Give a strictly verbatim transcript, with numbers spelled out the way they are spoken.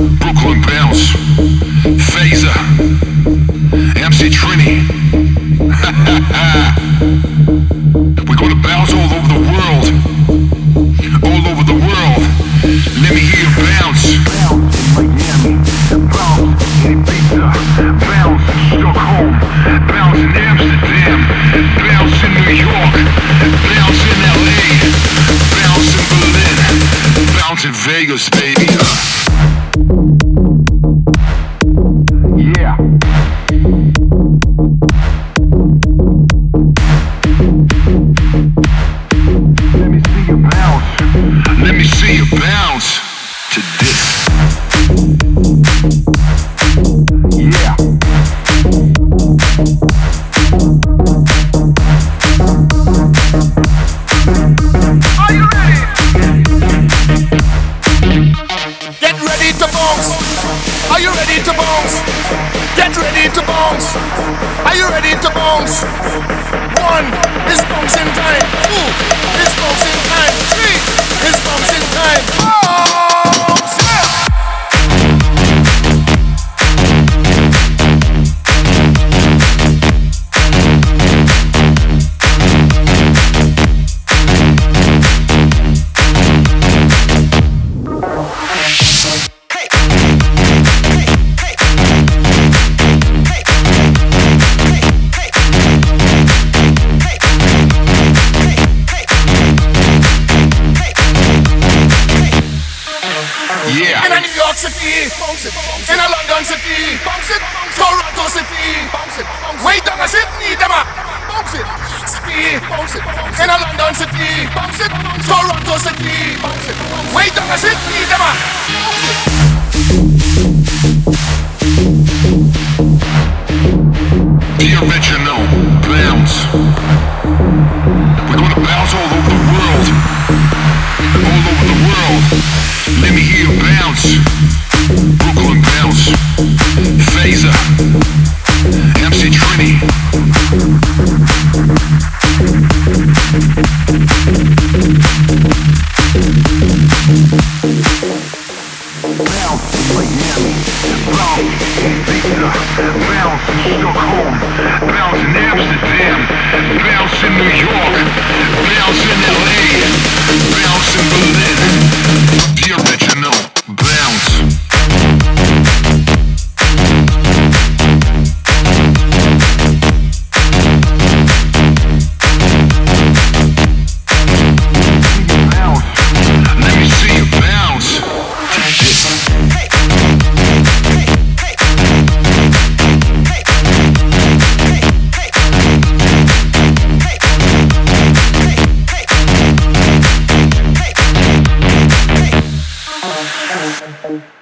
Brooklyn Bounce, Phaser, M C Trini. We're gonna bounce all over the world, all over the world. Let me hear you bounce. Bounce in Miami, bounce in Ibiza, bounce in Stockholm, bounce in Amsterdam, bounce in New York, bounce in L A, bounce in Berlin, bounce in Vegas, baby. Yeah. Let me see you bounce. Let me see you bounce to this. Yeah. Are you ready? Get ready to bounce. Are you ready to bounce? Get ready to bounce. Are you ready to bounce? One is bouncing time. Two is bouncing time. Three is bouncing time. Bounce! Yeah! Yeah. In a New York City, bounce it, bounce it. In a London City, bounce it, bounce it. Toronto City, bounce it, bounce it. Wait down a Sydney, them a bounce it, City, bounce it, bounce it. In a London City, bounce it, bounce it. Toronto City, bounce it, bounce it. Wait down a Sydney, them a bounce it. The original bounce. We're gonna bounce all over the world, all over the world. Let me hear you bounce. Brooklyn Bounce, Phaser, M C Trini. Bounce in Miami, bounce in Ibiza, bounce in Stockholm, bounce in Amsterdam, bounce in New York, bounce in L A, bounce in Berlin. The original bounce. Let me see you bounce to this. Thank you.